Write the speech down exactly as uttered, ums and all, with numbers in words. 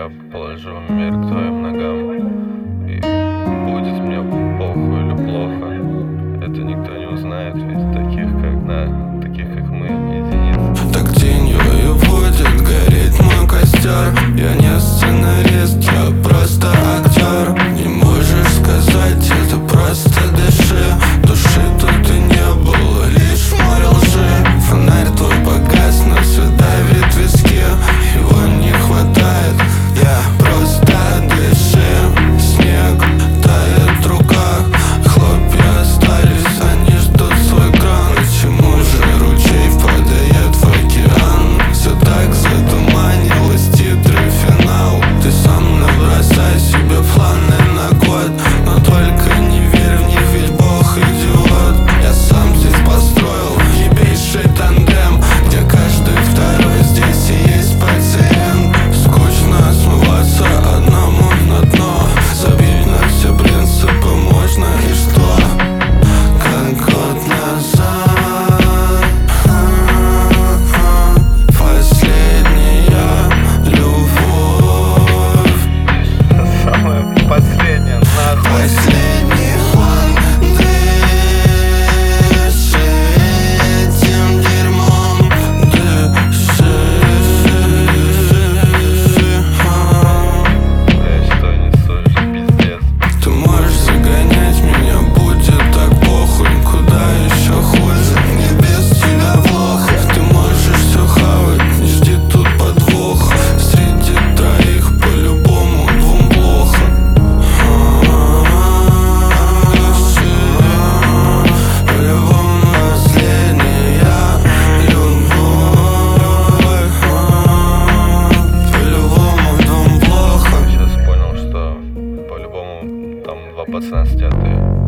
я положу мир к твоим ногам, и будет мне похуй или плохо, это никто не узнает, ведь таких как, да, таких как мы, единиц. Так тенью и будет гореть мой костер. Я не сценарист, я просто актер. Не можешь сказать, это просто дыши. Души тут и не было, лишь море лжи. Фонарь твой погас, но все давит виски. Его не хватает, я просто дыши. Снег тает в руках, хлопья остались, они ждут свой кран. Почему же ручей впадает в океан? Все так затуманилось, титры, финал. Ты сам набросай себе планы на год, но только не верь в них, ведь Бог идиот. Я сам здесь построил ебейший тандем, где каждый второй здесь и есть пациент. Скучно смываться одному на дно, забить на все принципы можно и что? Как год назад, последняя любовь, Самое последнее, нахуй. последний хон. Дыши этим дерьмом, дыши. Бля, что несу, пиздец. Ты можешь загонять меня, будет так похуй. Куда еще хуже, мне без тебя плохо. Ты можешь все хавать, не жди тут подвоха. Среди троих по-любому двум плохо. По-любому последняя любовь. По-любому двум плохо. Сейчас понял, что по-любому там два пацана сидят и